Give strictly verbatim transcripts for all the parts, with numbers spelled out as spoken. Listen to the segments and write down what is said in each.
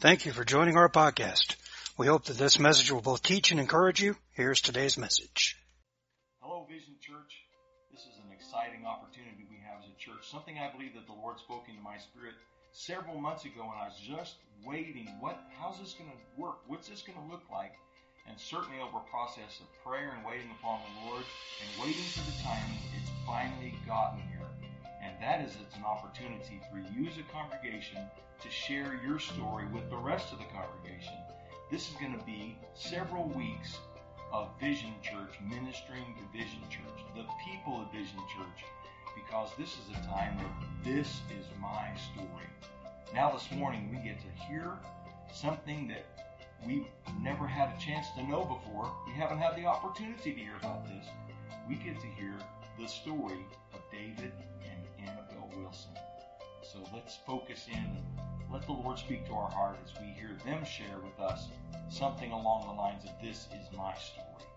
Thank you for joining our podcast. We hope that this message will both teach and encourage you. Here's today's message. Hello, Vision Church. This is an exciting opportunity we have as a church. Something I believe that the Lord spoke into my spirit several months ago, and I was just waiting. What? How's this going to work? What's this going to look like? And certainly over a process of prayer and waiting upon the Lord and waiting for the timing, it's finally gotten here. And that is, it's an opportunity for you as a congregation to share your story with the rest of the congregation. This is going to be several weeks of Vision Church, ministering to Vision Church, the people of Vision Church, because this is a time of this is my story. Now this morning we get to hear something that we've never had a chance to know before. We haven't had the opportunity to hear about this. We get to hear the story of David and Annabelle Wilson. So let's focus in and let the Lord speak to our heart as we hear them share with us something along the lines of this is my story.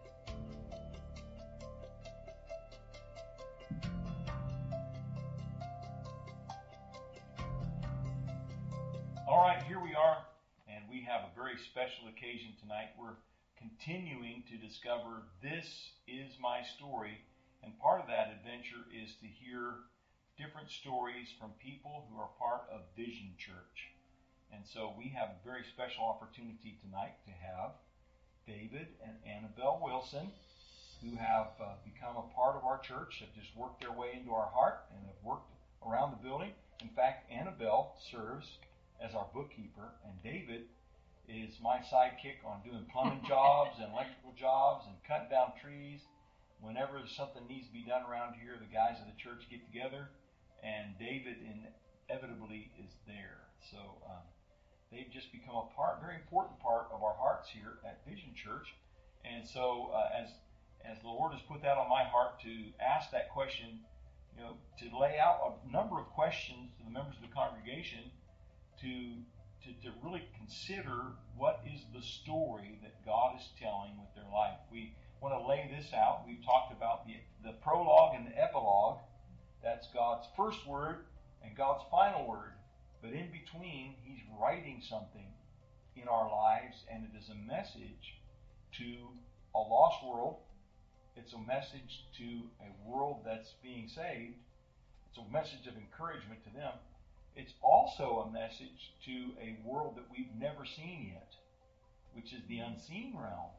All right, here we are, and we have a very special occasion tonight. We're continuing to discover this is my story, and part of that adventure is to hear different stories from people who are part of Vision Church. And so we have a very special opportunity tonight to have David and Annabelle Wilson, who have uh, become a part of our church, have just worked their way into our heart and have worked around the building. In fact, Annabelle serves as our bookkeeper, and David is my sidekick on doing plumbing jobs and electrical jobs and cutting down trees. Whenever something needs to be done around here, the guys of the church get together, and David inevitably is there. So um, they've just become a part, very important part of our hearts here at Vision Church. And so uh, as as the Lord has put that on my heart to ask that question, you know, to lay out a number of questions to the members of the congregation to to, to really consider what is the story that God is telling with their life. We want to lay this out. We've talked about the the prologue and the epilogue. That's God's first word and God's final word. But in between, He's writing something in our lives, and it is a message to a lost world. It's a message to a world that's being saved. It's a message of encouragement to them. It's also a message to a world that we've never seen yet, which is the unseen realm.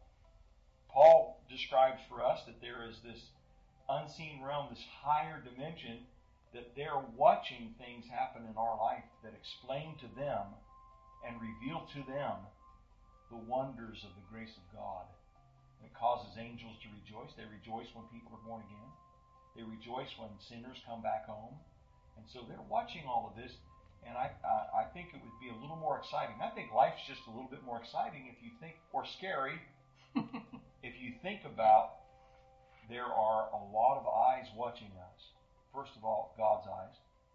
Paul describes for us that there is this unseen realm, this higher dimension, that they're watching things happen in our life that explain to them and reveal to them the wonders of the grace of God. It causes angels to rejoice. They rejoice when people are born again. They rejoice when sinners come back home. And so they're watching all of this, and I, I, I think it would be a little more exciting. I think life's just a little bit more exciting if you think, or scary, if you think about there are a lot of eyes watching us. First of all, God's eyes.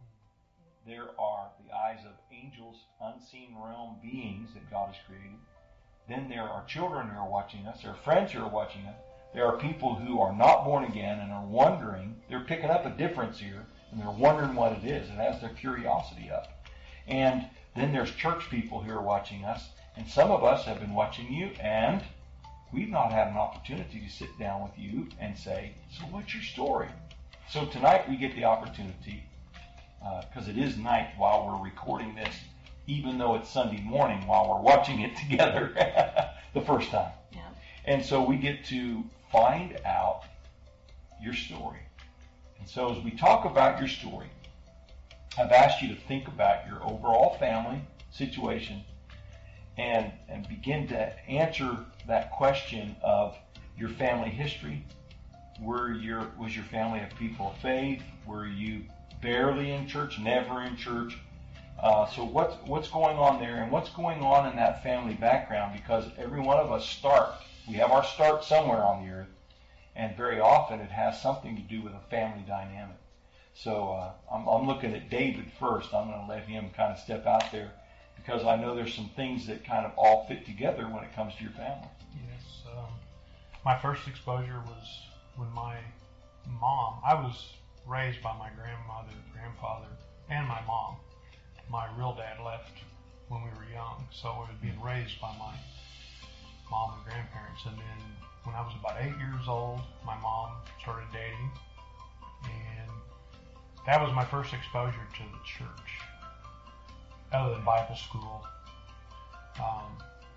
There are the eyes of angels, unseen realm beings that God has created. Then there are children who are watching us. There are friends who are watching us. There are people who are not born again and are wondering. They're picking up a difference here, and they're wondering what it is. It has their curiosity up. And then there's church people who are watching us. And some of us have been watching you, and we've not had an opportunity to sit down with you and say, so what's your story? So tonight we get the opportunity, because uh, it is night while we're recording this, even though it's Sunday morning while we're watching it together the first time. Yeah. And so we get to find out your story. And so as we talk about your story, I've asked you to think about your overall family situation and, and begin to answer that question of your family history. Were your was your family a people of faith? Were you barely in church, never in church? Uh, so what's what's going on there, and what's going on in that family background? Because every one of us start, we have our start somewhere on the earth, and very often it has something to do with a family dynamic. So uh, I'm, I'm looking at David first. I'm going to let him kind of step out there, because I know there's some things that kind of all fit together when it comes to your family. Yes. Um, my first exposure was when my mom, I was raised by my grandmother, grandfather, and my mom. My real dad left when we were young. So we were being raised by my mom and grandparents. And then when I was about eight years old, my mom started dating. And that was my first exposure to the church, other than Bible school. Um,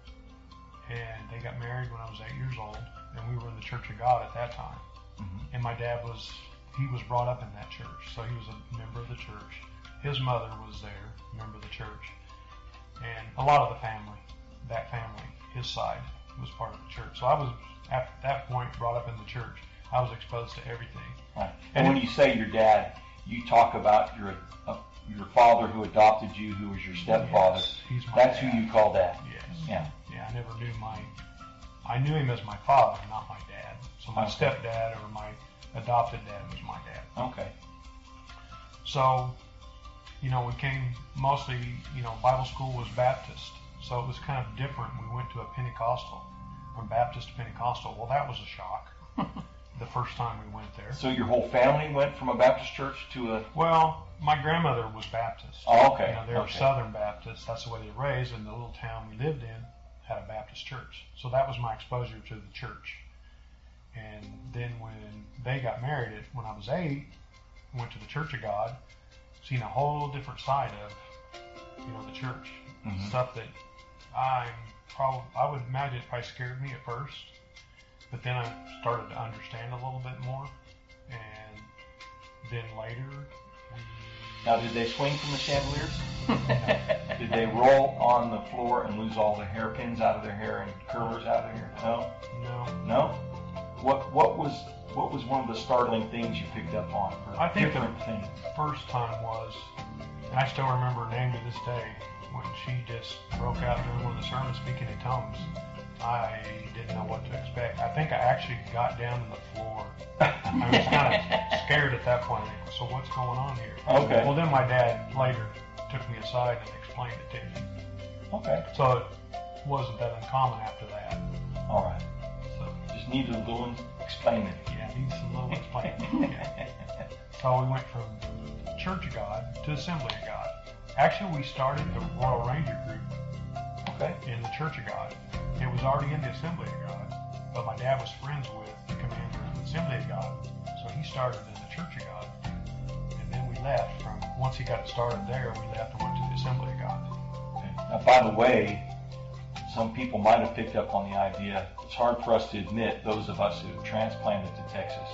and they got married when I was eight years old, and we were in the Church of God at that time. Mm-hmm. And my dad was, he was brought up in that church, so he was a member of the church. His mother was there, a member of the church. And a lot of the family, that family, his side, was part of the church. So I was, at that point, brought up in the church. I was exposed to everything. Right. And, and when you say your dad, you talk about your uh, your father who adopted you, who was your stepfather. Yes, he's my That's dad. who you call dad. Yes. Yeah. Yeah, I never knew my, I knew him as my father, not my dad. So my Okay. stepdad or my adopted dad was my dad. Okay. So, you know, we came mostly, you know, Bible school was Baptist. So it was kind of different. We went to a Pentecostal, from Baptist to Pentecostal. Well, that was a shock the first time we went there. So your whole family went from a Baptist church to a... Well, my grandmother was Baptist. Oh, okay. You know, they were Okay. Southern Baptists. That's the way they were raised. And the little town we lived in had a Baptist church. So that was my exposure to the church. And then when they got married, at, when I was eight, went to the Church of God, seen a whole different side of, you know, the church. Mhm. Stuff that I'm probably, I would imagine it probably scared me at first. But then I started to understand a little bit more. And then later, we, Now, did they swing from the chandeliers? Did they roll on the floor and lose all the hairpins out of their hair and curlers out of their hair? No? no. No? What what was what was one of the startling things you picked up on? Or I think different the things? first time was, and I still remember her name to this day, when she just broke out during one of the sermons speaking in tongues. I didn't know what to expect. I think I actually got down on the floor. I was kind of scared at that point. So what's going on here? Okay. Well, then my dad later took me aside and explained it to me. Okay. So it wasn't that uncommon after that. All right. So Just needed a little explaining. yeah, needs some little explaining. Yeah. So we went from Church of God to Assembly of God. Actually, we started the Royal Ranger group Okay. in the Church of God. It was already in the Assembly of God, but my dad was friends with the commander of the Assembly of God, so he started in the Church of God. And then we left from, once he got started there, we left and went to the Assembly of God. Okay. Now, by the way, some people might have picked up on the idea. It's hard for us to admit, those of us who have transplanted to Texas,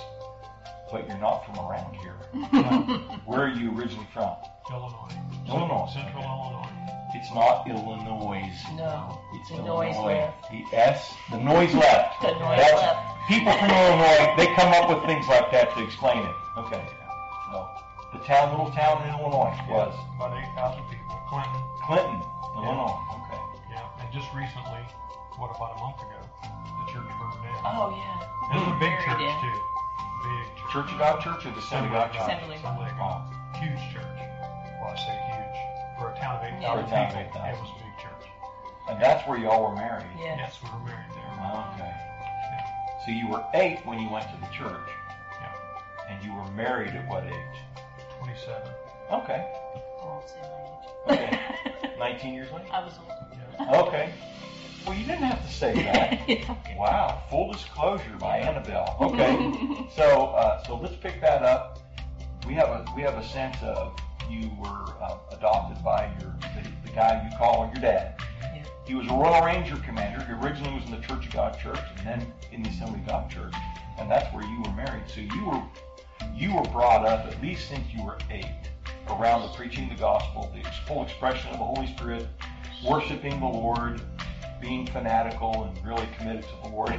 but you're not from around here. Where are you originally from? Illinois. Illinois. Central Okay. Illinois. It's not Illinois. No, It's the Illinois. noise left. The S, the noise left. The noise That's, left. People from Illinois, they come up with things like that to explain it. Okay. So, the town, little town in Illinois was About eight thousand people. Clinton. Clinton, Illinois. Okay. Yeah. And just recently, what, about a month ago, the church burned down. Oh, yeah. It was a big Buried church, in. too. Big church. Church of God Church or the Assembly of God Church? Assembly. Assembly of God. Huge church. Well, I say huge. For a town of eight Yeah. thousand For a town of people, eight thousand. it was a big church. And that's where y'all were married. Yes. Yes, we were married there. Okay. Yeah. So you were eight when you went to the church. Yeah. And you were married at what age? twenty-seven. Okay. I won't say my age. Okay. nineteen years later? I was old. Yeah. Okay. Well, you didn't have to say that. It's okay. Wow. Full disclosure by Annabelle. Okay. So, uh, so let's pick that up. We have a we have a sense of you were uh, adopted by your the, the guy you call your dad. Yeah. He was a Royal Ranger commander. He originally was in the Church of God Church, and then in the Assembly of God Church, and that's where you were married. So you were you were brought up at least since you were eight around the preaching of the gospel, the full expression of the Holy Spirit, worshiping the Lord, being fanatical and really committed to the Lord.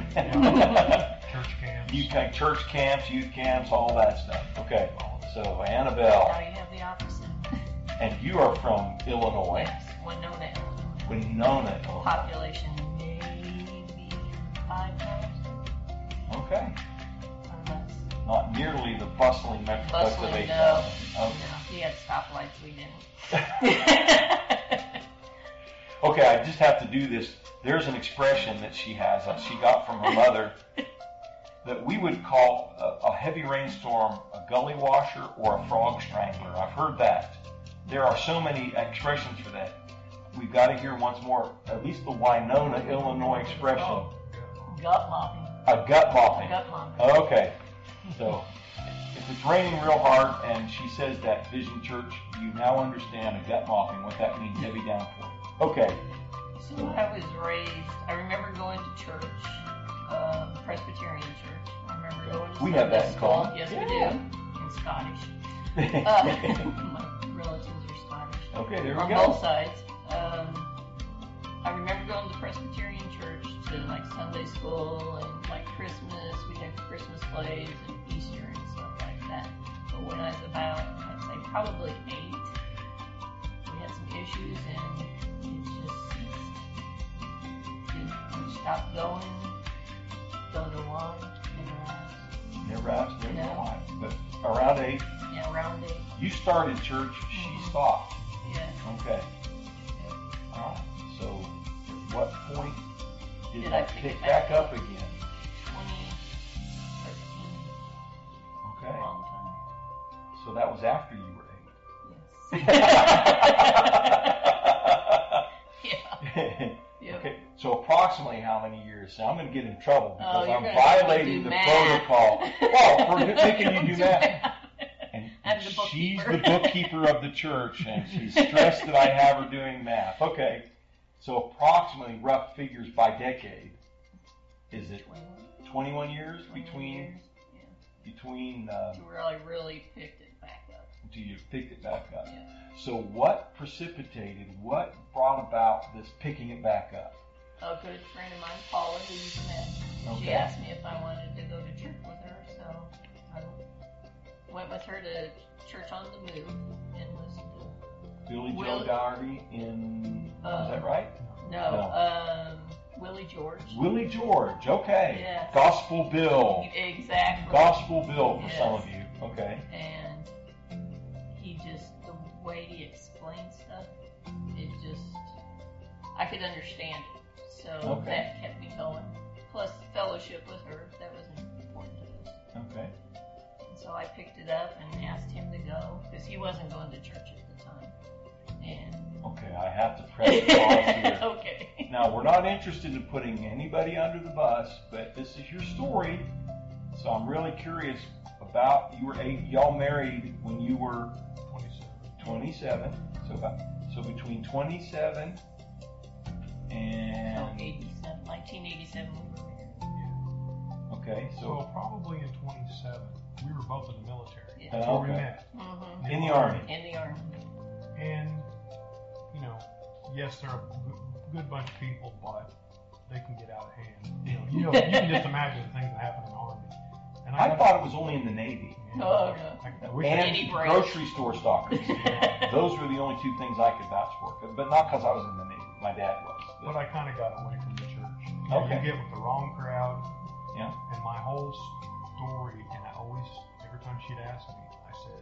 Church camps. You kind church camps, youth camps, all that stuff. Okay. So Now Annabelle, you have the opposite. and you are from Illinois, Yes. Winona, Illinois. Winona, Illinois. Population maybe five thousand Okay. or less. Not nearly the bustling metroplex of Bustling, eight no. thousand. Okay. No, he had stoplights, we didn't. Okay, I just have to do this. There's an expression that she has that she got from her mother that we would call a, a heavy rainstorm a gully washer or a frog strangler. I've heard that. There are so many expressions for that. we've got to hear once more, at least the Winona, Illinois expression. Oh, gut mopping. A gut mopping. Gut mopping. Okay. So, if it's raining real hard and she says that, Vision Church, you now understand a gut mopping, what that means, heavy downpour. Okay. So I was raised, I remember going to church, uh, Presbyterian church. I remember going to We have that in Sunday school. common. Yes, Yeah. we do. In Scottish. Uh, my relatives are Scottish. Okay, there we On go. both sides. Um, I remember going to Presbyterian church to like Sunday school and like Christmas. We had Christmas plays and Easter and stuff like that. But when I was about, I'd say probably eight, we had some issues and it just ceased. It, we stopped going. Don't know why. Never asked. Never asked, never No. why. But around eight, Yeah, around eight. you started church, she Mhm. stopped. Yeah. Okay. All right. So, at what point did, Did I that pick pick it back back up up? again? twenty thirteen. Okay. Long So that was after you were time. eight. Yes. yeah. Yep. Okay. So approximately how many years? So I'm going to get in trouble Oh, because you're I'm gonna make me violating do the math. protocol. Well, for making you do that. And I'm the she's bookkeeper. the bookkeeper of the church, and she's stressed that I have her doing math. Okay. So approximately rough figures by decade. Is it twenty-one, twenty-one years twenty-one between years. Yeah. between uh, To where I really picked it back up. until you picked it back up? Yeah. So what precipitated? What brought about this picking it back up? A good friend of mine, Paula, who you've met, Okay. she asked me if I wanted to go to church with her, so I went with her to Church on the Move and listened to Billy Joe Will- Doherty in Uh, is that right? no, No. um, Willie George. Willie George. Okay. Yes. Gospel Bill. Exactly. Gospel Bill for Yes. some of you. Okay. And he just, the way he explained stuff, it just, I could understand it. So Okay. that kept me going. Plus fellowship with her, that was important to us. Okay. And so I picked it up and asked him to go, because he wasn't going to church at the time. And Okay. I have to press pause here. okay. Now we're not interested in putting anybody under the bus, but this is your story, so I'm really curious about. You were eight. Y'all married when you were twenty-seven. twenty-seven. So about so between twenty-seven So and eighty-seven, nineteen eighty-seven we were married. Yeah. okay. So So probably in twenty-seven, we were both in the military. Yeah. That's where we Okay. met. Mm-hmm. in the army. In the army. And, you know, yes, they're a g- good bunch of people, but they can get out of hand. You know, you, know, you can just imagine the things that happen in the army. And I got- thought it was only in the Navy. Yeah. Oh, no. I, I wish And Any break. grocery store stalkers. Those were the only two things I could vouch for, but not because I was in the Navy. My dad was. But I kind of got away from the church. You, Okay. you get with the wrong crowd. Yeah. And my whole story, and I always, every time she'd ask me, I said,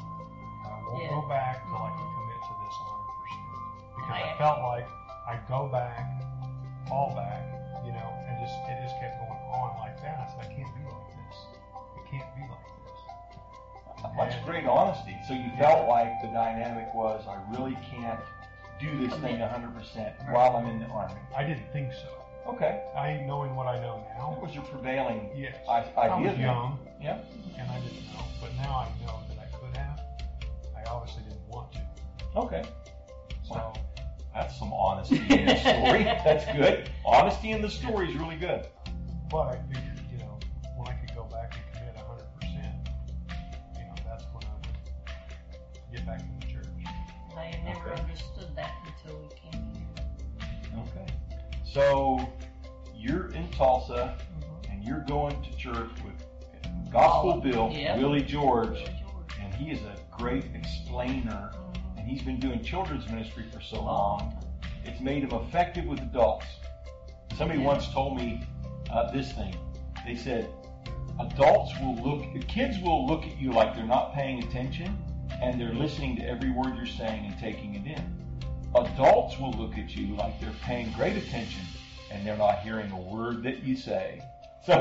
I won't Yeah. go back till I can Mhm. commit to this one hundred percent. Because I I felt like I'd go back, fall back, you know, and just it just kept going on like that. I said, I can't be like this. It can't be like this. That's great honesty. So you felt like the dynamic was, I really can't do this thing one hundred percent while I'm in the Army. I didn't think so. Okay. I knowing what I know That now. was your prevailing Yes. i- I idea. was then. young. Yeah. And I didn't know, but now I know that I could have. I obviously didn't want to. Okay. So, That's some honesty in the story. That's good. Honesty in the story is really good. but I figured, you know, when I could go back and commit one hundred percent, you know, that's when I would get back in the church. I had never Okay. understood that until we came here. Okay. So you're in Tulsa Mm-hmm. and you're going to church with Gospel Bill, Yep. Willie George, George. and he is a great explainer. Mhm. And he's been doing children's ministry for so Long long. time. It's made him effective with adults. Somebody Yeah. once told me uh, this thing. They said, adults will look, kids will look at you like they're not paying attention, and they're listening to every word you're saying and taking it in. Adults will look at you like they're paying great attention, and they're not hearing a word that you say. So,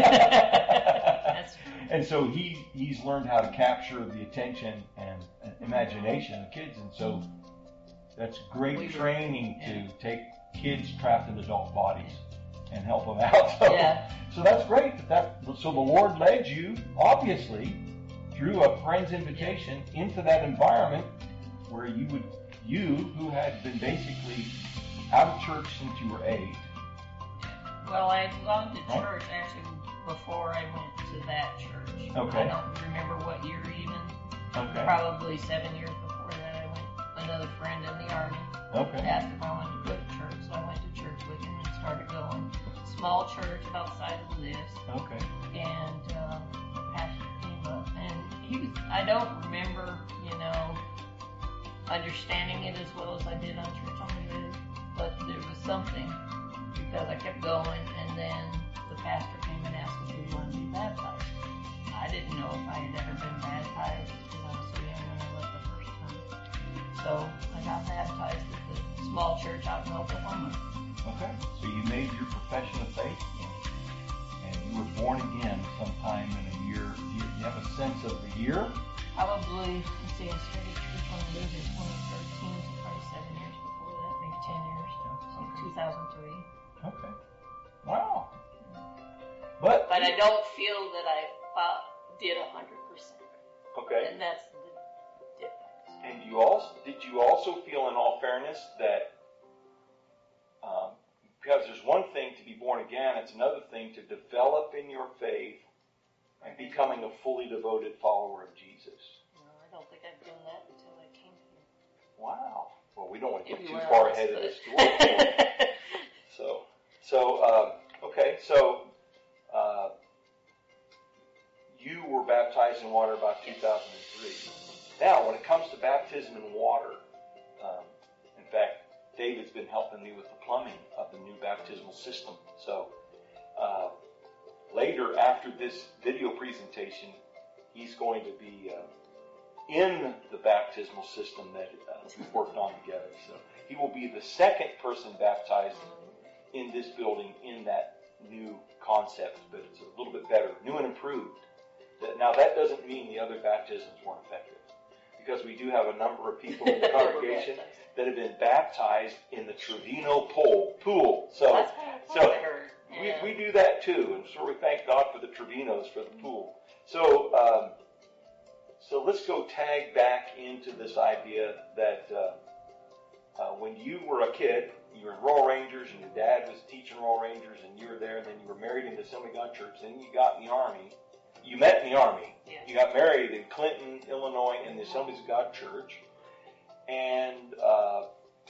That's true. and so he he's learned how to capture the attention and, and imagination of kids, and so That's great We were- training yeah. to take kids trapped in adult bodies and help them out. So, Yeah. so that's great. That, that so the Lord led you, obviously, through a friend's invitation into that environment where you would, you who had been basically out of church since you were eight. Well, I belonged to Right. church actually before I went to that church. Okay. I don't remember what year even. Okay. Probably seven years before that I went. Another friend in the Army Okay. asked if I wanted to go to church, so I went to church with him and started going. Small church about the size of this, Okay. and uh, the pastor came up, and he was. I don't remember, you know, understanding it as well as I did on Church on the Move, but there was something because I kept going, and then the pastor came and asked if we wanted to be baptized. I didn't know if I had ever been baptized because I was so young when I went the first time. So I got baptized at the small church out in Oklahoma. Okay. So you made your profession of faith, and you were born again sometime in a year. Do you, do you have a sense of the year? Probably, let's see, I started Church on the Move in twenty thirteen, so probably seven years before that, maybe ten years. So two thousand three. Okay. Wow. But But I don't feel that I uh, did one hundred percent. okay. And that's the difference. And you also did you also feel, in all fairness, that um, because there's one thing to be born again, it's another thing to develop in your faith and becoming a fully devoted follower of Jesus. No, I don't think I've done that until I came here. Wow. Well, we don't want to get too Everywhere far else, ahead of but- the story. so, so um, okay, so uh, you were baptized in water about two thousand three. Now, when it comes to baptism in water, um, in fact, David's been helping me with the plumbing of the new baptismal system. So uh, later, after this video presentation, he's going to be uh, in the baptismal system that uh, we've worked on together. So he will be the second person baptized in this building in that new concept, but it's a little bit better, new and improved. Now, that doesn't mean the other baptisms weren't effective, because we do have a number of people in the congregation that have been baptized in the Trevino pool. pool. So, That's what I thought so I heard. Yeah. we, we do that too, and so we thank God for the Trevinos for the pool. So, um, so let's go tag back into this idea that uh, uh, when you were a kid, you were in Royal Rangers, and your dad was teaching Royal Rangers, and you were there, and then you were married in the Assembly of God Church, then you got in the Army. You met in the Army. Yeah. You got married in Clinton, Illinois, in the Assemblies of God Church. And, uh,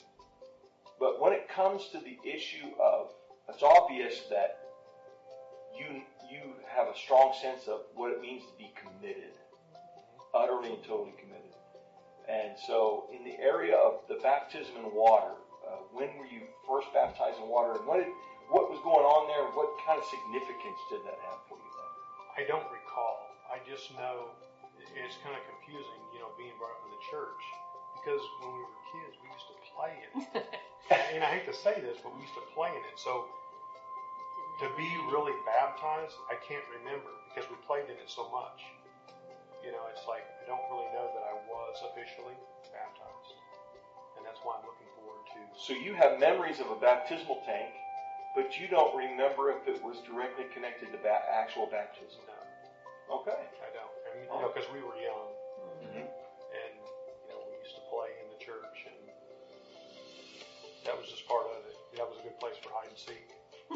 but when it comes to the issue of, it's obvious that you, you have a strong sense of what it means to be committed, utterly and totally committed. And so in the area of the baptism in water, uh, when were you first baptized in water, and what did, what was going on there, and what kind of significance did that have for you then? I don't recall. I just know it's kind of confusing, you know, being brought up in the church, because when we were kids, we used to play in it. And I hate to say this, but we used to play in it. So to be really baptized, I can't remember, because we played in it so much. You know, it's like I don't really know that I was officially baptized. And that's why I'm looking forward to. So you have memories of a baptismal tank, but you don't remember if it was directly connected to ba- actual baptism. No, Okay. I don't. I mean, you know, because we were young, Mm-hmm. and you know, we used to play in the church, and that was just part of it. That was a good place for hide and seek.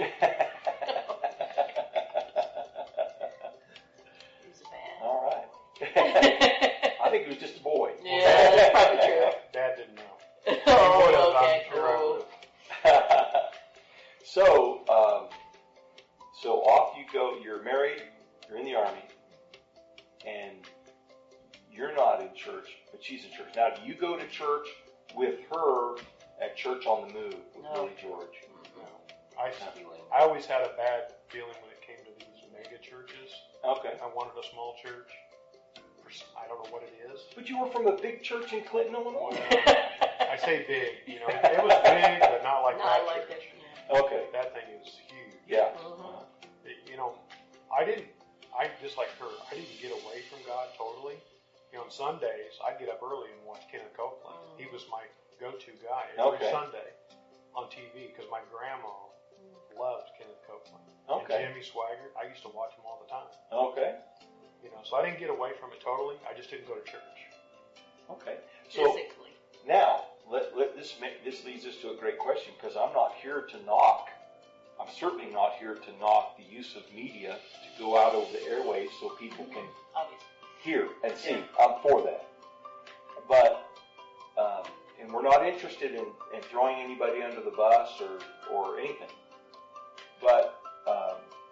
He's a bad. All right. I think it was just a boy. Yeah, that's probably true. Dad didn't know. Oh, okay. I'm sure I Oh. would have. so, um, so off you go. You're married. You're in the Army, and you're not in church, but she's in church. Now, do you go to church with her at Church on the Move with No. Billy George? I, You wouldn't. I always had a bad feeling when it came to these mega churches. Okay. I wanted a small church. For s- I don't know what it is. But you were from a big church in Clinton, Illinois. I say big, you know, it, it was big, but not like Not that like church. that. Yeah. Okay. That thing is huge. Yeah. Mhm. It- you know, I didn't, I just like her, I didn't get away from God totally. You know, on Sundays, I'd get up early and watch Kenneth Copeland. Mm. He was my go-to guy every Okay. Sunday on T V because my grandma loved Kenneth Copeland. Okay. And Jimmy Swaggart, I used to watch him all the time. Okay. You know, so I didn't get away from it totally. I just didn't go to church. Okay. So Physically. now, let, let this make, this leads us to a great question because I'm not here to knock. I'm certainly not here to knock the use of media to go out over the airwaves so people can Obviously. hear and see. I'm for that. But, um, and we're not interested in, in throwing anybody under the bus or, or anything. But um,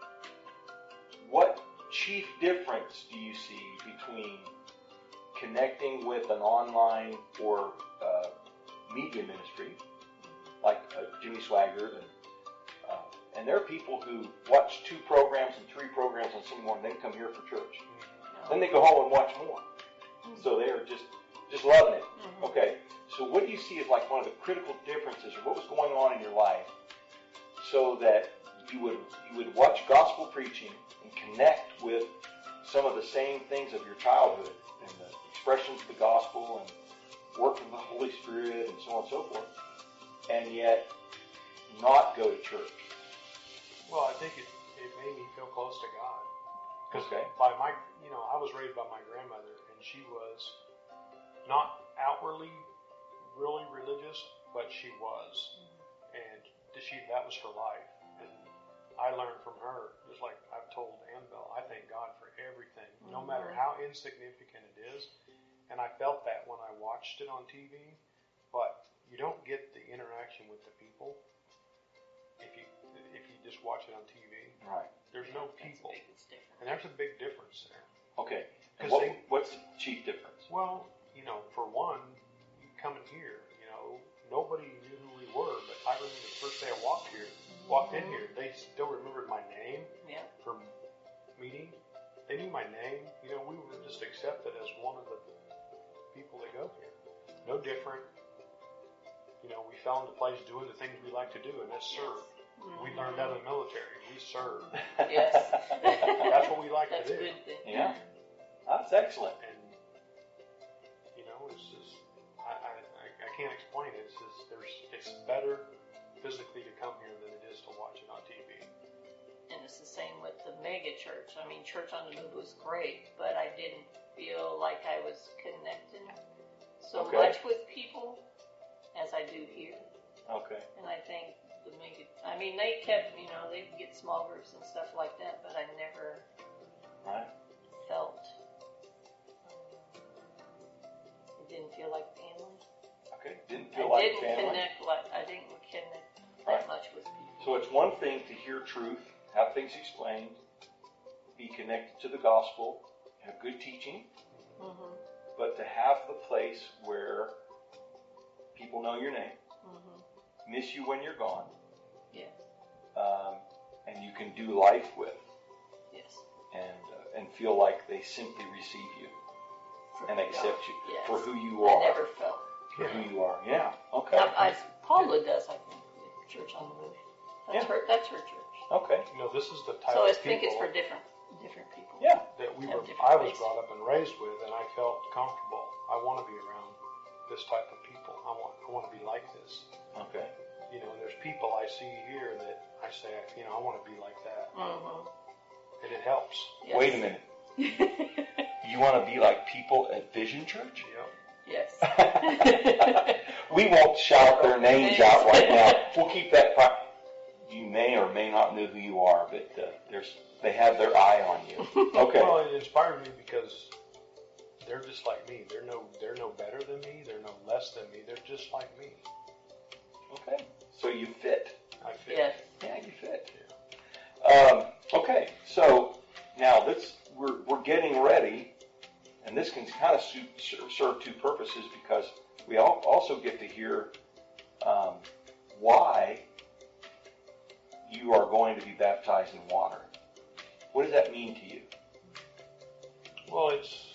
what chief difference do you see between connecting with an online or uh, media ministry like uh, Jimmy Swaggart and uh, and there are people who watch two programs and three programs on Sunday morning, then come here for church. Then they go home and watch more. So they are just just loving it. Mm-hmm. Okay, so what do you see as like one of the critical differences, or what was going on in your life, so that you would you would watch gospel preaching and connect with some of the same things of your childhood and the expressions of the gospel and work of the Holy Spirit and so on and so forth, and yet not go to church? Well, I think it, it made me feel close to God. Because Okay. by my, you know, I was raised by my grandmother, and she was not outwardly really religious, but she was, and she that was her life. And I learned from her, just like I've told Annabelle, I thank God for everything, no Mhm. matter how insignificant it is. And I felt that when I watched it on T V, but you don't get the interaction with the people if you if you just watch it on T V. Right. There's no That's people, big, it's different. and there's a big difference there. Okay. And 'Cause what, they- what's the chief difference? Well, you know, for one, you coming here, you know, nobody knew who we were, but I remember the first day I walked here, walked in here, they still remembered my name Yeah. from meeting. They knew my name. You know, we were just accepted as one of the people that go here. No different. You know, we fell into place doing the things we like to do, and that's serve. We learned that in the military. We serve. Yes. That's what we like That's to a do. good thing. Yeah. That's excellent. And, you know, it's just, I, I, I- I can't explain it. It's just, there's, it's better physically to come here than it is to watch it on T V. And it's the same with the mega church. I mean, Church on the Move was great, but I didn't feel like I was connecting so Okay. much with people as I do here. Okay. And I think the mega, I mean, they kept, you know, they'd get small groups and stuff like that, but I never Right. felt, um, it didn't feel like family. Okay. Didn't I feel like didn't family. connect like, I didn't connect Right. that much with people. So it's one thing to hear truth, have things explained, be connected to the gospel, have good teaching, Mm-hmm. but to have the place where people know your name, Mm-hmm. miss you when you're gone, Yeah. um, and you can do life with, Yes. and uh, and feel like they simply receive you For and God. accept you Yes. for who you I are. never felt. For who you are. Yeah. Okay. Now, I, Paula does, I think, with Church on the Move. That's Yeah. her. That's her church. Okay. You know, this is the type So I of think it's people for different, different people. Yeah. that we have were, different I was ways. brought up and raised with, and I felt comfortable. I want to be around this type of people. I want, I want to be like this. Okay. You know, and there's people I see here that I say, you know, I want to be like that, Mm-hmm. and it helps. Yes. Wait a minute. You want to be like people at Vision Church? You know, Yes. We won't shout their names out right now. We'll keep that private. You may or may not know who you are, but uh, there's they have their eye on you. Okay. well, it inspired me because they're just like me. They're no, they're no better than me. They're no less than me. They're just like me. Okay. So you fit. I feel. Yes. Yeah, you fit. Um, okay. So now let's we're we're getting ready, and this can kind of su- serve two purposes because we all also get to hear um, why you are going to be baptized in water. What does that mean to you? Well, it's,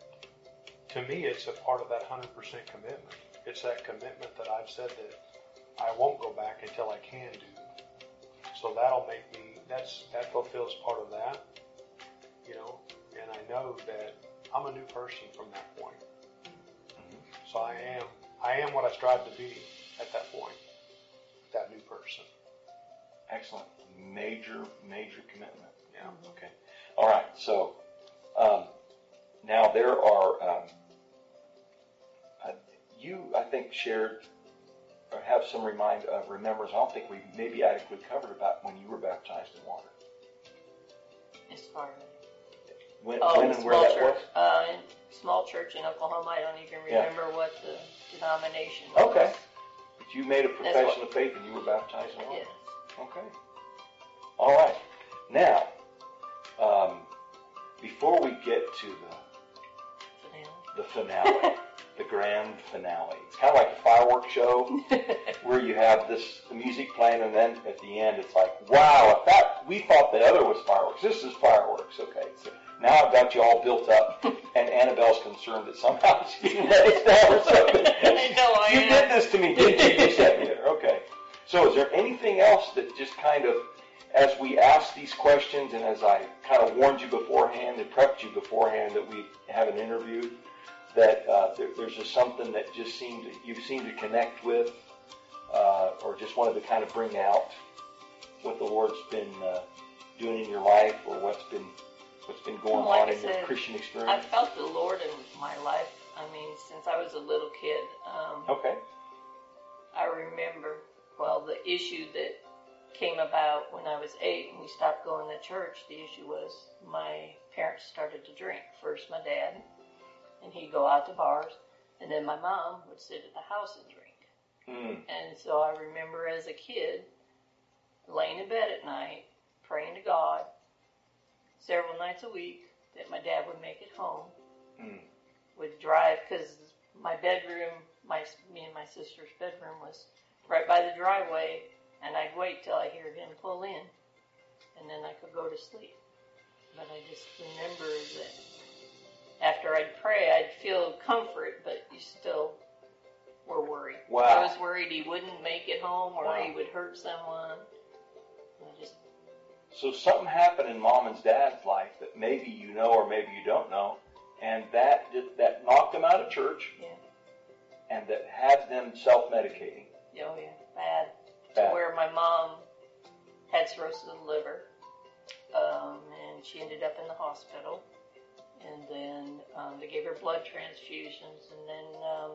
to me, it's a part of that one hundred percent commitment. It's that commitment that I've said that I won't go back until I can do. So that'll make me, that's, that fulfills part of that, you know, and I know that I'm a new person from that point. So I am I am what I strive to be at that point, that new person. Excellent. Major, major commitment. Yeah. Okay. All right. So um, now there are, um, uh, you, I think, shared or have some remind uh, remembrance. I don't think we maybe adequately covered about when you were baptized in water. As far as When, oh, when and where small that church, was? uh, in small church in Oklahoma. I don't even Yeah. remember what the denomination was. Okay. But you made a That's profession what- of faith and you were baptized in water? Yes. Okay. All right. Now, um, before we get to the the finale, the grand finale, it's kind of like a fireworks show where you have this the music playing, and then at the end it's like, wow, if that we thought the other was fireworks. This is fireworks. Okay. So now I've got you all built up, and Annabelle's concerned that somehow she can let us down or something. I know I You am. did this to me, didn't you? You set me there. Okay. So is there anything else that just kind of, as we ask these questions and as I kind of warned you beforehand and prepped you beforehand that we have an interview, that uh, there, there's just something that just seemed to, you seem to connect with uh, or just wanted to kind of bring out what the Lord's been uh, doing in your life or what's been what's been going Like on I in your said, Christian I experience? felt the Lord in my life. I mean, since I was a little kid. Um, Okay. I remember, well, the issue that came about when I was eight and we stopped going to church, the issue was my parents started to drink. First my dad, and he'd go out to bars, and then my mom would sit at the house and drink. Mm. And so I remember as a kid laying in bed at night, praying to God several nights a week that my dad would make it home. Mm. Would drive, because my bedroom, my me and my sister's bedroom was right by the driveway, and I'd wait till I hear him pull in, and then I could go to sleep. But I just remember that after I'd pray, I'd feel comfort, but you still were worried. Wow. I was worried he wouldn't make it home, or Wow. he would hurt someone. I just So something happened in Mom and Dad's life that maybe you know or maybe you don't know, and that that knocked them out of church, yeah, and that had them self-medicating. oh yeah, bad. Bad. To where my mom had cirrhosis of the liver, um, and she ended up in the hospital. And then um, they gave her blood transfusions, and then um,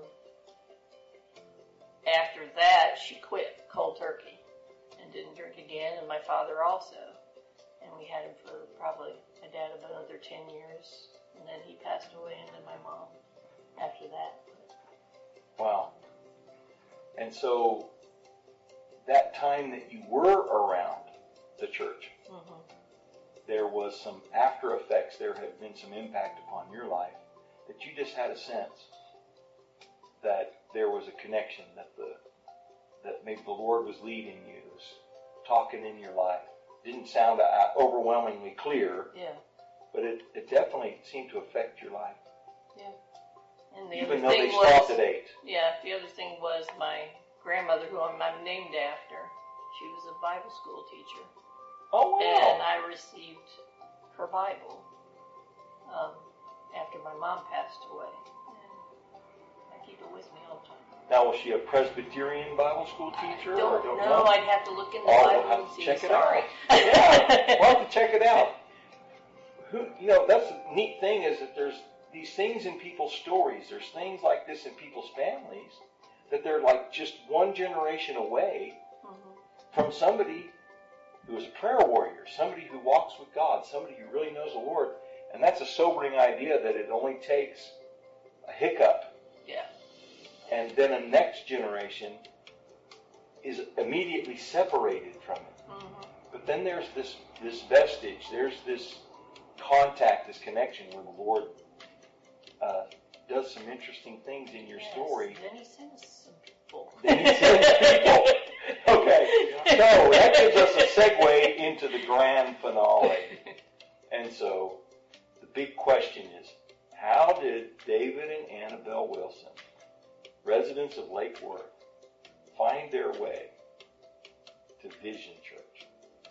after that, she quit cold turkey and didn't drink again. And my father also, and we had him for probably my dad about another ten years, and then he passed away, and then my mom after that. Wow. And so that time that you were around the church, Mm-hmm. there was some after effects, there had been some impact upon your life, that you just had a sense that there was a connection, that the that maybe the Lord was leading you, was talking in your life. Didn't sound uh, overwhelmingly clear, Yeah, but it, it definitely seemed to affect your life. yeah. And the Even other though thing they was, stopped at eight. yeah, the other thing was my grandmother, who I'm, I'm named after. She was a Bible school teacher. Oh, And wow. I received her Bible um, after my mom passed away. And I keep it with me all the time. Now, was she a Presbyterian Bible school teacher? Don't, or don't know. know? I'd have to look in the Oh, we'll Bible have and to see. check it Sorry. out. Yeah, we'll have to check it out. Who, you know, that's the neat thing is that there's these things in people's stories. There's things like this in people's families that they're like just one generation away Mm-hmm. from somebody who is a prayer warrior, somebody who walks with God, somebody who really knows the Lord. And that's a sobering idea that it only takes a hiccup, Yeah. and then a next generation is immediately separated from it. Mm-hmm. But then there's this, this vestige, there's this contact, this connection where the Lord uh, does some interesting things in your Yes. story. Then he sends some people. Then he sends people. Okay, so that gives us a segue into the grand finale. And so the big question is, how did David and Annabelle Wilson, residents of Lake Worth, find their way to Vision Church?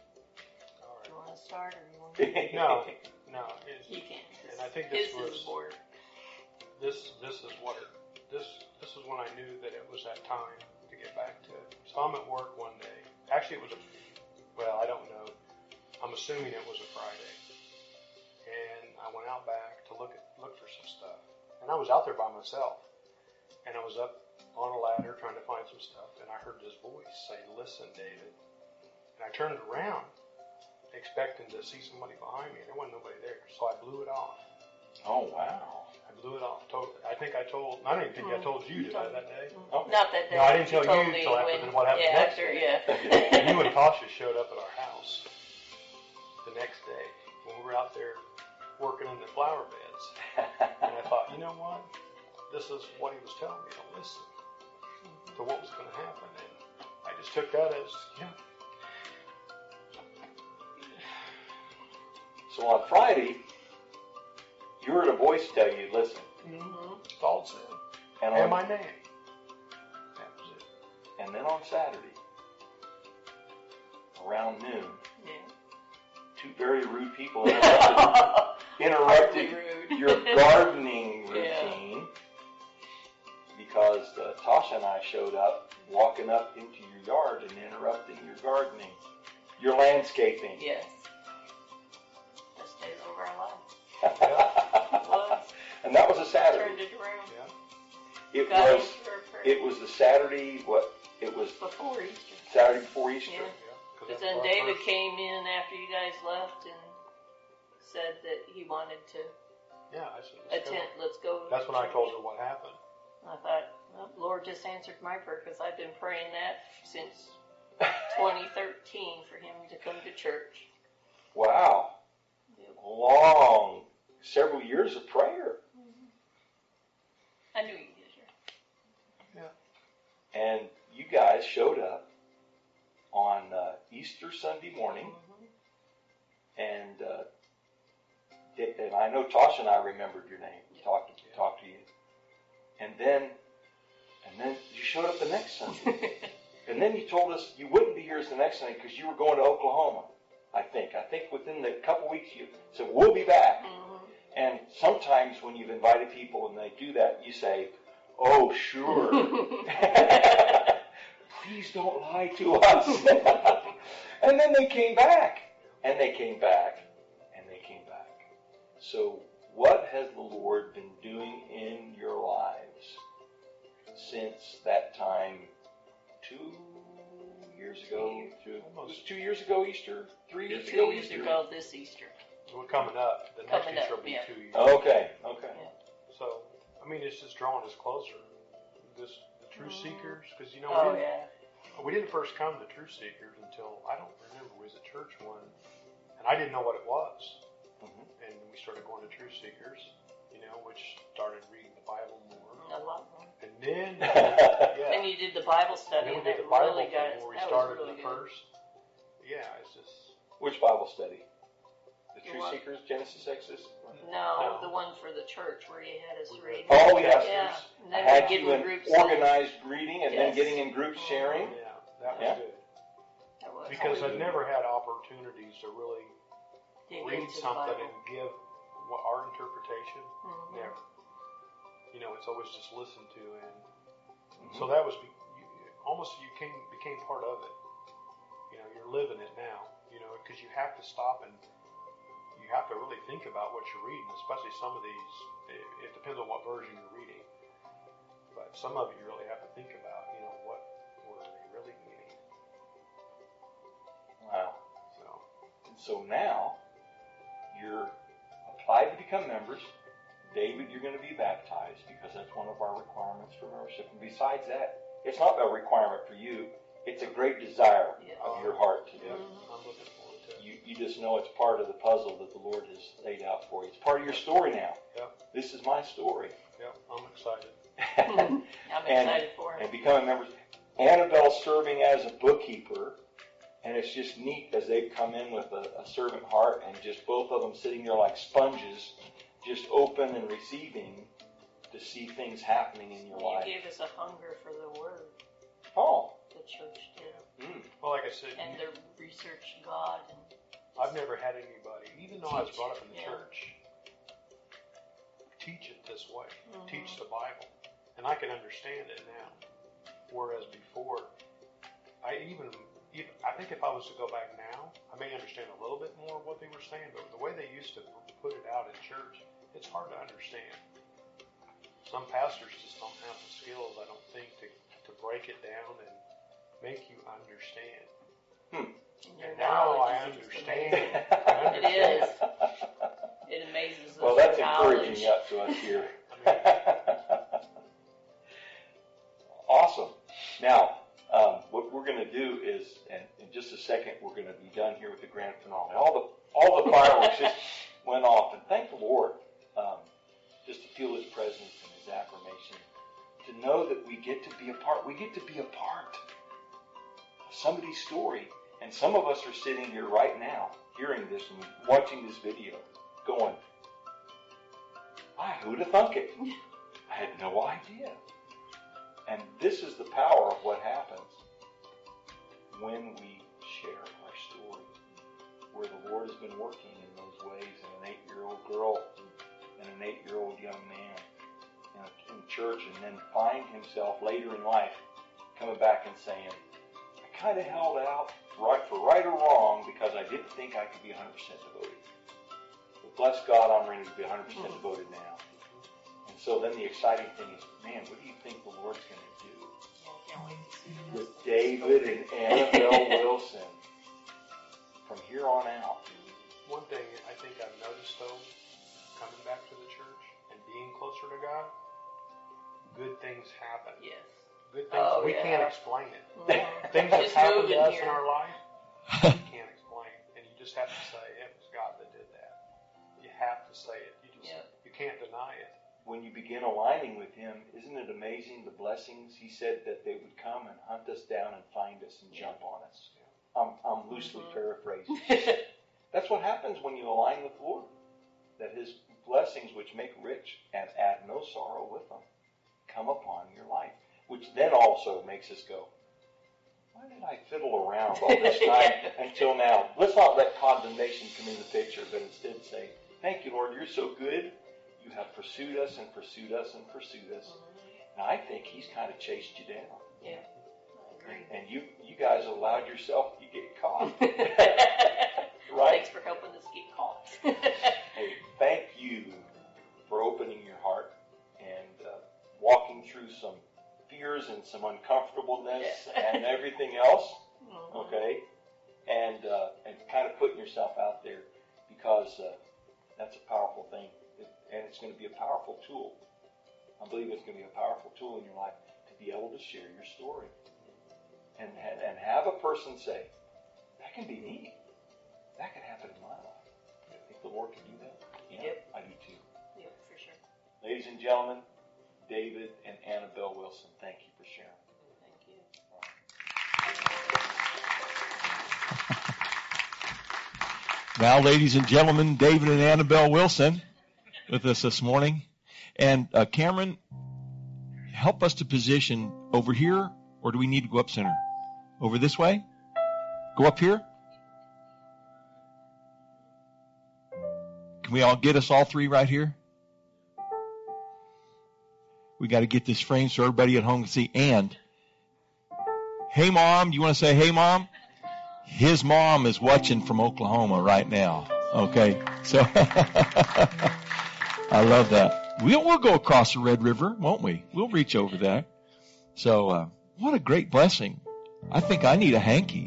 Do you want to start or you want to? No, no. It's, You can. And I think this His was is board. this this is what it, this this is when I knew that it was that time to get back to it. So I'm at work one day. Actually, it was a, well, I don't know. I'm assuming it was a Friday. And I went out back to look at look for some stuff. And I was out there by myself. And I was up on a ladder trying to find some stuff. And I heard this voice say, "Listen, David." And I turned around, expecting to see somebody behind me. And there wasn't nobody there. So I blew it off. Oh, wow. I blew it off totally. I think I told, I don't even think I told you, did I, that day? Oh. Not that day. No, I didn't tell told you me until after when- what happened yeah, next after, day. yeah. You and Tasha showed up at our house the next day when we were out there working in the flower beds. And I thought, you know what? This is what he was telling me to listen to what was going to happen. And I just took that as, yeah. So on Friday, you heard a voice tell you, listen. Mm-hmm. That's all it said. And, And on, my name. That was it. and then on Saturday, around noon, Yeah. two very rude people interrupted, interrupted Rude. your gardening Yeah. routine because uh, Tasha and I showed up, walking up into your yard and interrupting your gardening, your landscaping. Yes. Best days of our lives. Yeah. It was. And that was a Saturday. Turned it around. Yeah. It Got was. into our prayer. It was the Saturday. What? It was Before Easter. Saturday before Easter. Yeah. Yeah. Because that then was our David first- came in after you guys left and said that he wanted to Yeah, I said, let's go. attend. Let's go. to That's when I church. told her what happened. I thought, well, the Lord just answered my prayer because I've been praying that since twenty thirteen for him to come to church. Wow. Yep. Long, several years of prayer. I knew you did here. And you guys showed up on uh, Easter Sunday morning, Mm-hmm. and uh, it- and I know Tasha and I remembered your name, talked to, talked to you, and then and then you showed up the next Sunday, and then you told us you wouldn't be here the next Sunday because you were going to Oklahoma. I think I think within the couple weeks you said we'll be back. Mm-hmm. And sometimes when you've invited people and they do that, you say, "Oh, sure." Please don't lie to us. And then they came back, and they came back, and they came back. So what has the Lord been doing in your lives since that time two years ago? Two, it was two years ago Easter? Three years Two ago years Easter? ago this Easter. We're coming up. The next Coming Easter up, will be yeah. two years. Okay, okay. So, I mean, it's just drawing us closer. This, the True Mhm. Seekers, because you know, Oh we, didn't, yeah. we didn't first come to True Seekers until, I don't remember, we was at church one, and I didn't know what it was. Mhm. And we started going to True Seekers, you know, which started reading the Bible more. A lot more. And then, yeah. And you did the Bible And study, then we and did that the Bible really got thing us. where we That was started really the good. first. Yeah, it's just, Which Bible study? The The True what? Seekers, Genesis, Exodus? No, No. the one for the church where you had us We read. read- Oh, yes. Yeah. And I then had we get you in in groups. organized reading and then Yes. getting in group sharing. yeah, that was Yeah. good. That was Because really I've never had opportunities to really dig read into the something Bible. and give what our interpretation. Mhm. Never. You know, it's always just listened to, and Mhm. so that was be, you, almost you came became part of it. You know, you're living it now. You know, because you have to stop and you have to really think about what you're reading, especially some of these. It, it depends on what version you're reading, but some of it you really have to think about. You know, what were they really meaning? Wow. So And so now you're applied to become members. David, you're going to be baptized because that's one of our requirements for membership. And besides that, it's not a requirement for you. It's a great desire Yes. of your heart to do. yeah, Mhm. I'm looking forward to it. You, you just know it's part of the puzzle that the Lord has laid out for you. It's part of your story now. Yep. This is my story. Yep, I'm excited. I'm And- excited for and it. becoming members. Annabelle's serving as a bookkeeper, and it's just neat as they come in with a, a servant heart and just both of them sitting there like sponges, just open and receiving to see things happening in your You life. gave us a hunger for the Word. Oh, The church did, mm. Well, like I said, and the research God and. I've never had anybody, even though I was brought up in the Yeah. church, teach it this way. Mhm. Teach the Bible. And I can understand it now. Whereas before, I even, even, I think if I was to go back now, I may understand a little bit more of what they were saying, but the way they used to put it out in church, it's hard to understand. Some pastors just don't have the skills, I don't think, to, to break it down and make you understand. Hmm. And now I understand. I understand. It is. It amazes us. Well, that's knowledge. encouraging up to us here. Awesome. Now, um, what we're going to do is, and in just a second, we're going to be done here with the grand finale. All the all the fireworks just went off, and thank the Lord, um, just to feel His presence and His affirmation, to know that we get to be a part. We get to be a part of somebody's story, and some of us are sitting here right now, hearing this and watching this video, going, "I who'd have thunk it? I had no idea." And this is the power of what happens when we share our story, where the Lord has been working in those ways in an eight-year-old girl and an eight-year-old young man in, a, in church, and then find himself later in life coming back and saying, "I kind of held out right for right or wrong because I didn't think I could be one hundred percent devoted. But bless God, I'm ready to be one hundred percent mm-hmm. devoted now." And so then the exciting thing is, man, what do you think the Lord's going to do with David and Annabelle Wilson from here on out? One thing I think I've noticed, though, coming back to the church and being closer to God, good things happen. Yes. Good things. Oh, we yeah. can't explain it. Mm-hmm. Things that Just happen to us here. in our life, you can't explain. And you just have to say, it was God that did that. You have to say it. You just Yep. you can't deny it. When you begin aligning with Him, isn't it amazing the blessings? He said that they would come and hunt us down and find us and Yeah. jump on us. I'm, I'm loosely Mm-hmm. paraphrasing. That's what happens when you align with the Lord. That His blessings, which make rich and add no sorrow with them, come upon your life. Which then also makes us go, why did I fiddle around all this time until now? Let's not let condemnation come in the picture, but instead say, thank you, Lord, you're so good. You have pursued us and pursued us and pursued us. And I think He's kind of chased you down. Yeah, I agree. And you you guys allowed yourself to get caught. Right? Thanks for helping us get caught. Hey, thank you for opening your heart and uh, walking through some fears and some uncomfortableness and everything else. Mm-hmm. Okay? And, uh, and kind of putting yourself out there, because uh, that's a powerful thing. And it's going to be a powerful tool. I believe it's going to be a powerful tool in your life to be able to share your story. And, and have a person say, that can be me. That could happen in my life. I think the Lord can do that. Yeah, yep. I do too. Yep, for sure. Ladies and gentlemen, David and Annabelle Wilson, thank you for sharing. Thank you. Now, ladies and gentlemen, David and Annabelle Wilson with us this morning. And uh, Cameron, help us to position over here, or do we need to go up center? Over this way? Go up here? Can we all get us all three right here? We got to get this framed so everybody at home can see. And, hey, Mom, do you want to say, hey, Mom? His mom is watching from Oklahoma right now. Okay, so I love that. We'll, we'll go across the Red River, won't we? We'll reach over there. So uh, what a great blessing. I think I need a hanky.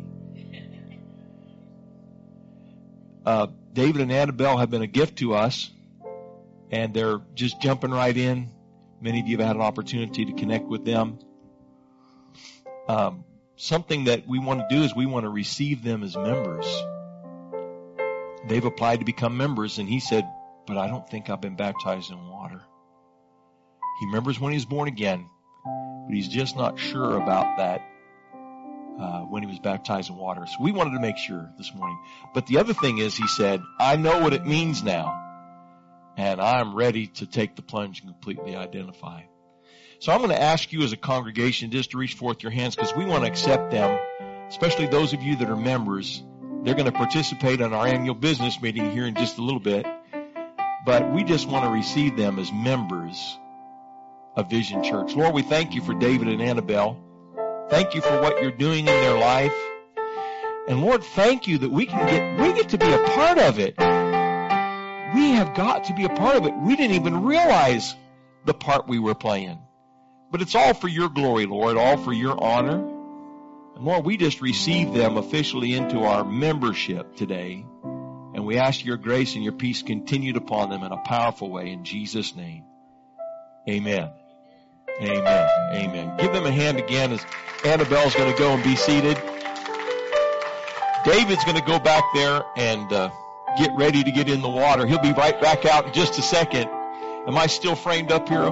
Uh, David and Annabelle have been a gift to us, and they're just jumping right in. Many of you have had an opportunity to connect with them. Um, something that we want to do is we want to receive them as members. They've applied to become members, and he said, but I don't think I've been baptized in water. He remembers when he was born again, but he's just not sure about that uh, when he was baptized in water. So we wanted to make sure this morning. But the other thing is, he said, I know what it means now, and I'm ready to take the plunge and completely identify. So I'm going to ask you as a congregation just to reach forth your hands, because we want to accept them, especially those of you that are members. They're going to participate in our annual business meeting here in just a little bit. But we just want to receive them as members of Vision Church. Lord, we thank you for David and Annabelle. Thank you for what you're doing in their life. And Lord, thank you that we can get, we get to be a part of it. We have got to be a part of it. We didn't even realize the part we were playing. But it's all for your glory, Lord, all for your honor. And Lord, we just receive them officially into our membership today. And we ask your grace and your peace continued upon them in a powerful way in Jesus' name. Amen. Amen. Amen. Give them a hand again as Annabelle's going to go and be seated. David's going to go back there and uh, get ready to get in the water. He'll be right back out in just a second. Am I still framed up here?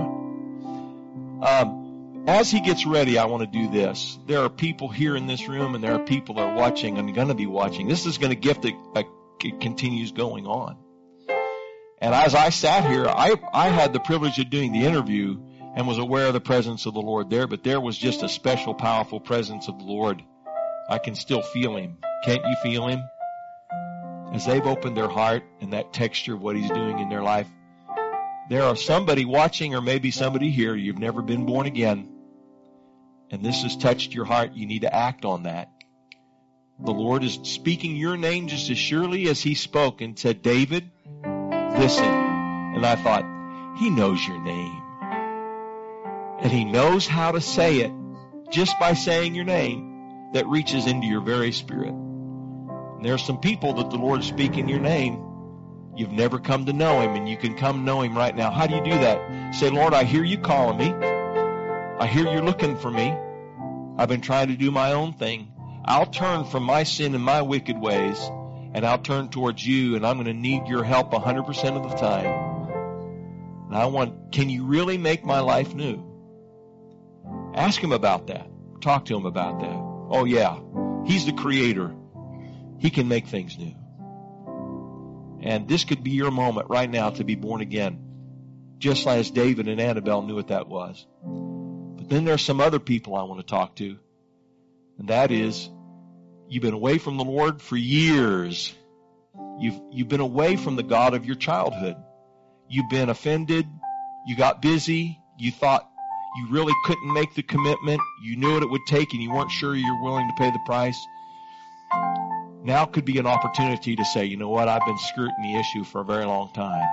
Um, as he gets ready, I want to do this. There are people here in this room, and there are people that are watching and going to be watching. This is going to gift that uh, continues going on. And as I sat here, I, I had the privilege of doing the interview and was aware of the presence of the Lord there, but there was just a special, powerful presence of the Lord. I can still feel him. Can't you feel him? As they've opened their heart and that texture of what he's doing in their life. There are somebody watching or maybe somebody here, you've never been born again. And this has touched your heart. You need to act on that. The Lord is speaking your name just as surely as he spoke and said, David, listen. And I thought, he knows your name. And he knows how to say it just by saying your name that reaches into your very spirit. And there are some people that the Lord is speaking your name. You've never come to know him, and you can come know him right now. How do you do that? Say, Lord, I hear you calling me. I hear you're looking for me. I've been trying to do my own thing. I'll turn from my sin and my wicked ways, and I'll turn towards you, and I'm going to need your help one hundred percent of the time. And I want, can you really make my life new? Ask him about that. Talk to him about that. Oh, yeah. He's the creator. He can make things new. And this could be your moment right now to be born again, just as David and Annabelle knew what that was. But then there's some other people I want to talk to, and that is, you've been away from the Lord for years. You've, you've been away from the God of your childhood. You've been offended. You got busy. You thought you really couldn't make the commitment. You knew what it would take, and you weren't sure you were willing to pay the price. Now could be an opportunity to say, you know what, I've been skirting the issue for a very long time.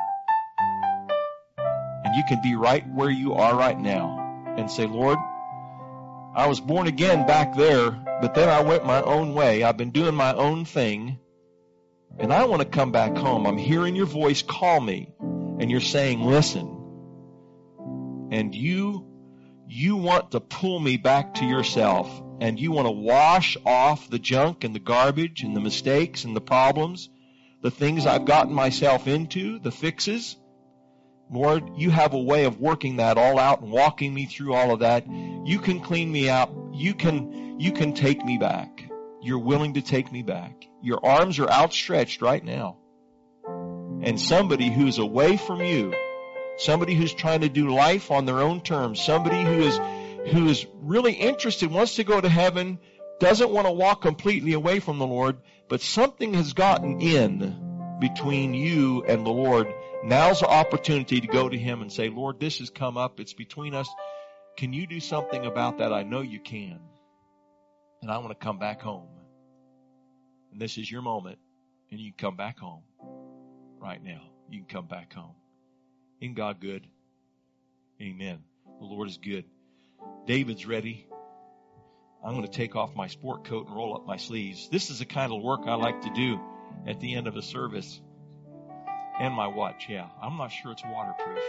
And you can be right where you are right now and say, Lord, I was born again back there, but then I went my own way. I've been doing my own thing, and I want to come back home. I'm hearing your voice call me, and you're saying, listen. And you, you want to pull me back to yourself. And you want to wash off the junk and the garbage and the mistakes and the problems, the things I've gotten myself into, the fixes. Lord, you have a way of working that all out and walking me through all of that. You can clean me out. You can, you can take me back. You're willing to take me back. Your arms are outstretched right now. And somebody who's away from you, somebody who's trying to do life on their own terms, somebody who is who is really interested, wants to go to heaven, doesn't want to walk completely away from the Lord, but something has gotten in between you and the Lord. Now's the opportunity to go to him and say, Lord, this has come up. It's between us. Can you do something about that? I know you can. And I want to come back home. And this is your moment. And you can come back home right now. You can come back home. Isn't God good? Amen. The Lord is good. David's ready. I'm going to take off my sport coat and roll up my sleeves. This is the kind of work I like to do at the end of a service. And my watch, yeah. I'm not sure it's waterproof.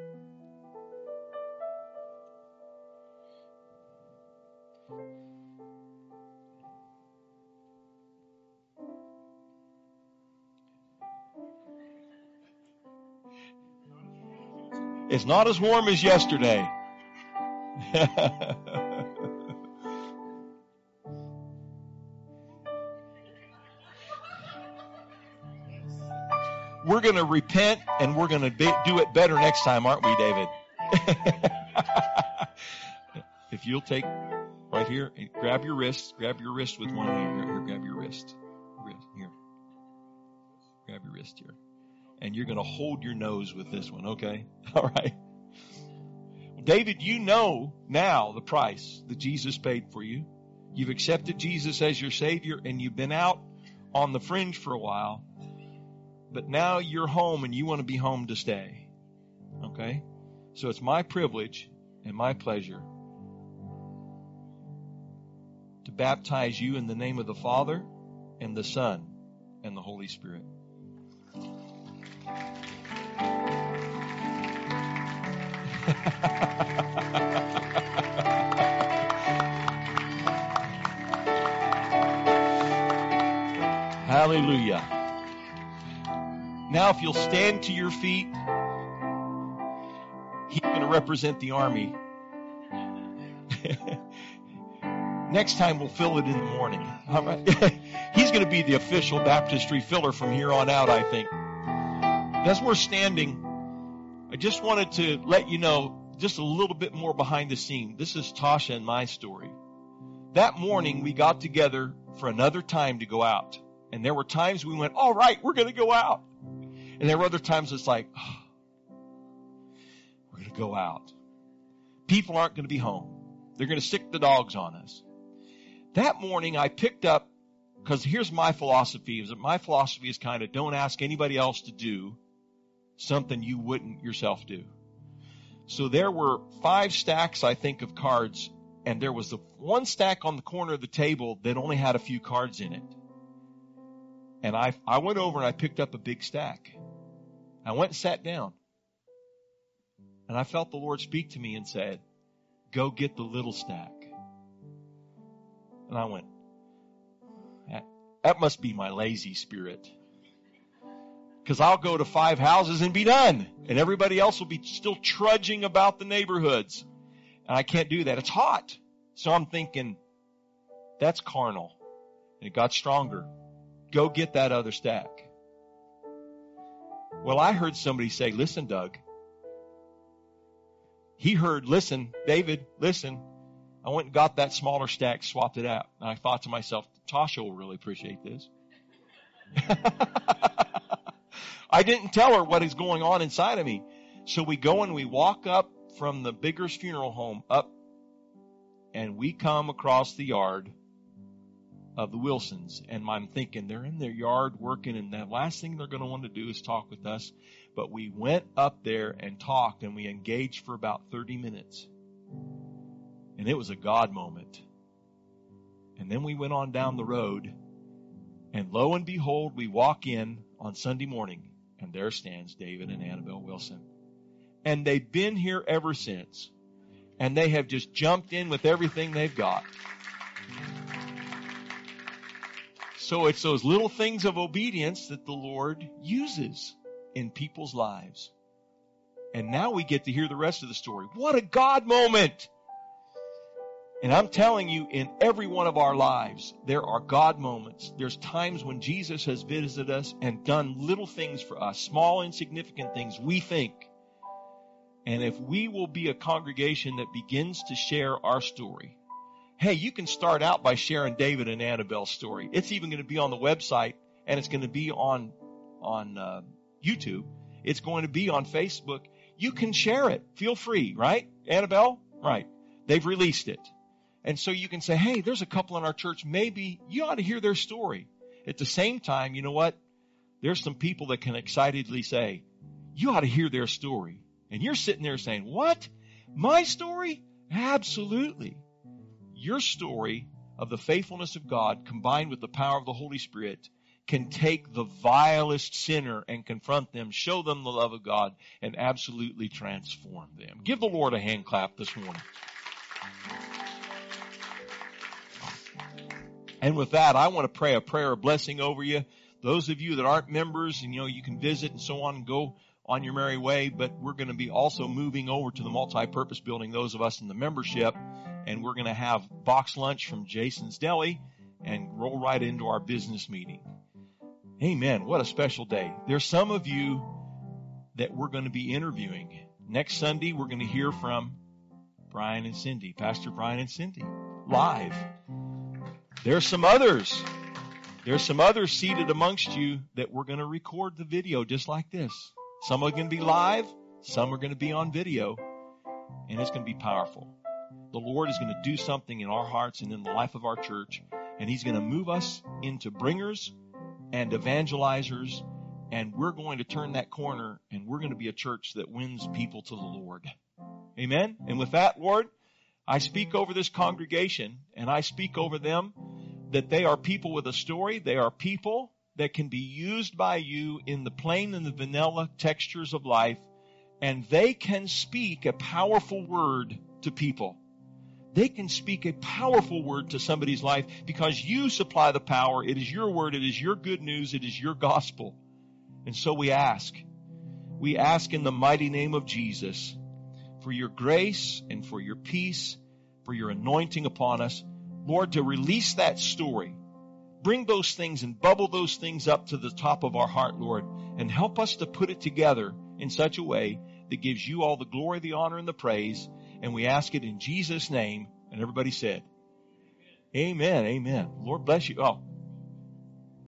It's not as warm as yesterday. We're going to repent and we're going to be, do it better next time, aren't we, David? If you'll take right here, grab your wrist, grab your wrist with one hand. Here, grab your wrist. wrist. Here. Grab your wrist here. And you're going to hold your nose with this one, okay? All right. David, you know now the price that Jesus paid for you. You've accepted Jesus as your Savior, and you've been out on the fringe for a while. But now you're home, and you want to be home to stay. Okay? So it's my privilege and my pleasure to baptize you in the name of the Father and the Son and the Holy Spirit. Hallelujah. Now if you'll stand to your feet, he's going to represent the army. Next time we'll fill it in the morning. All right. He's going to be the official baptistry filler from here on out, I think. As we're standing, I just wanted to let you know just a little bit more behind the scene. This is Tasha and my story. That morning we got together for another time to go out. And there were times we went, all right, we're going to go out. And there were other times it's like, oh, we're going to go out. People aren't going to be home. They're going to stick the dogs on us. That morning I picked up, because here's my philosophy, is that my philosophy is kind of don't ask anybody else to do something you wouldn't yourself do. So there were five stacks, I think, of cards, and there was the one stack on the corner of the table that only had a few cards in it. And I, I went over and I picked up a big stack. I went and sat down. And I felt the Lord speak to me and said, go get the little stack. And I went, that, that must be my lazy spirit. Because I'll go to five houses and be done. And everybody else will be still trudging about the neighborhoods. And I can't do that. It's hot. So I'm thinking, that's carnal. And it got stronger. Go get that other stack. Well, I heard somebody say, listen, Doug. He heard, listen, David, listen. I went and got that smaller stack, swapped it out. And I thought to myself, Tasha will really appreciate this. I didn't tell her what is going on inside of me. So we go and we walk up from the Biggers Funeral Home up, and we come across the yard of the Wilsons. And I'm thinking they're in their yard working, and the last thing they're going to want to do is talk with us. But we went up there and talked, and we engaged for about thirty minutes. And it was a God moment. And then we went on down the road, and lo and behold, we walk in on Sunday morning, and there stands David and Annabelle Wilson. And they've been here ever since. And they have just jumped in with everything they've got. So it's those little things of obedience that the Lord uses in people's lives. And now we get to hear the rest of the story. What a God moment! And I'm telling you, in every one of our lives, there are God moments. There's times when Jesus has visited us and done little things for us, small, insignificant things we think. And if we will be a congregation that begins to share our story, hey, you can start out by sharing David and Annabelle's story. It's even going to be on the website, and it's going to be on on uh, YouTube. It's going to be on Facebook. You can share it. Feel free, right, Annabelle? Right. They've released it. And so you can say, hey, there's a couple in our church. Maybe you ought to hear their story. At the same time, you know what? There's some people that can excitedly say, you ought to hear their story. And you're sitting there saying, what? My story? Absolutely. Your story of the faithfulness of God combined with the power of the Holy Spirit can take the vilest sinner and confront them, show them the love of God, and absolutely transform them. Give the Lord a hand clap this morning. And with that, I want to pray a prayer of blessing over you. Those of you that aren't members, and you know, you can visit and so on and go on your merry way, but we're going to be also moving over to the multi-purpose building, those of us in the membership, and we're going to have box lunch from Jason's Deli and roll right into our business meeting. Amen. What a special day. There's some of you that we're going to be interviewing. Next Sunday, we're going to hear from Brian and Cindy, Pastor Brian and Cindy, live. There's some others. There's some others seated amongst you that we're going to record the video just like this. Some are going to be live. Some are going to be on video. and it's going to be powerful. The Lord is going to do something in our hearts and in the life of our church, and He's going to move us into bringers and evangelizers, and we're going to turn that corner, and we're going to be a church that wins people to the Lord. Amen? And with that, Lord, I speak over this congregation, and I speak over them that they are people with a story. They are people that can be used by you in the plain and the vanilla textures of life, and they can speak a powerful word to people. They can speak a powerful word to somebody's life because you supply the power. It is your word. It is your good news. It is your gospel. And so we ask, we ask in the mighty name of Jesus for your grace and for your peace, for your anointing upon us, Lord, to release that story. Bring those things and bubble those things up to the top of our heart, Lord, and help us to put it together in such a way that gives you all the glory, the honor, and the praise. And we ask it in Jesus' name. And everybody said, amen, amen. Lord bless you. Oh,